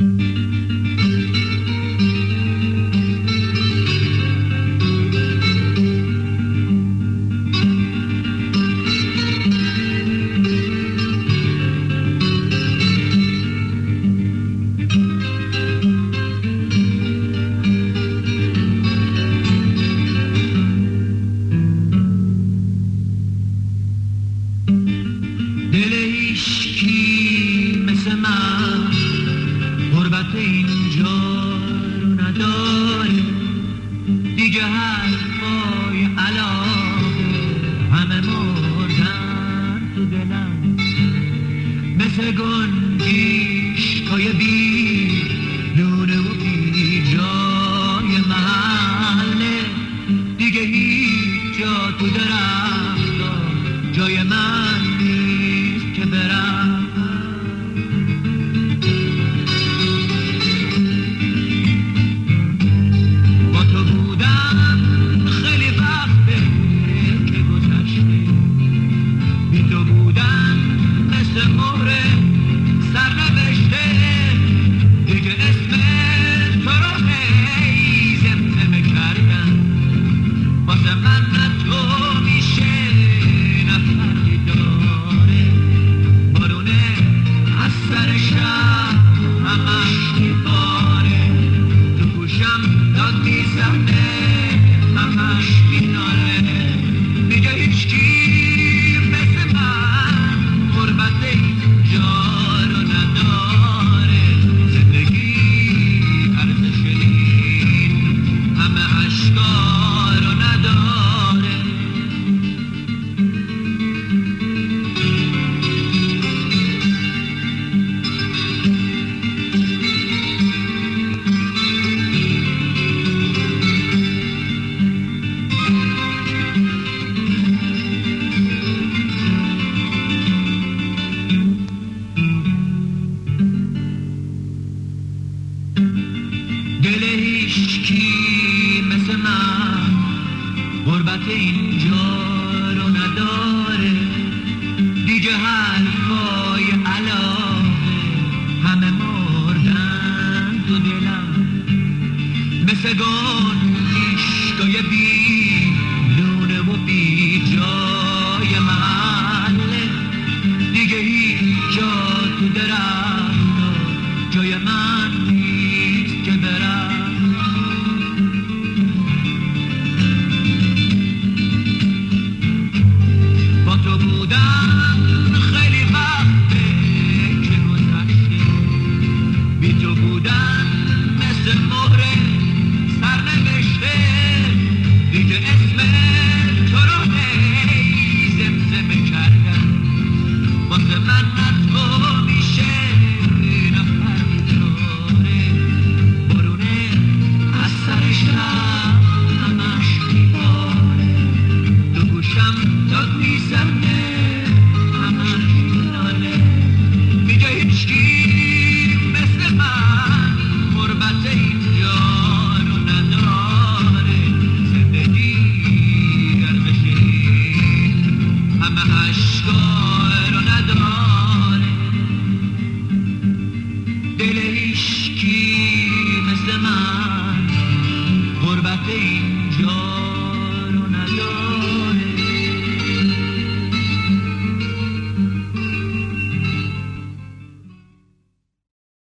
دل هیچکی مثل من غربت اینجا رو نداره دیگه حرفای علاقه همه مردن تو دلم مثل گنجیشکای بی لونه و بی جای محله دیگه هیچ جا تو درختا جای من نیست که برم با تو بودم خیلی وقته که گذشته بی تو بودن مثل مهر سرنوشته دیگه اسم تو رو هی زمزمه کردم واسه من نه تو میشه نه فرقی داره بارونه از سر شب همش میباره تو گوشم داد میزنه همش میناله دیگه هیچکی مثل من غربت اینجا رو نداره زندگی ارزش این همه اشکا رو نداره دل هیچکی مثل من غربت اینجا رو نداره دیگه حرفای علاقه همه مردن تو دلم مثل گنجیشکای بی لونه و بی جای محله دیگه هیچ جا تو درختا جای من نیست که برم با تو بودم خیلی وقته که گذشته بی تو بودن مثل مهر سرنوشته دیگه اسم تو رو هی زمزمه کردم واسه من نه تو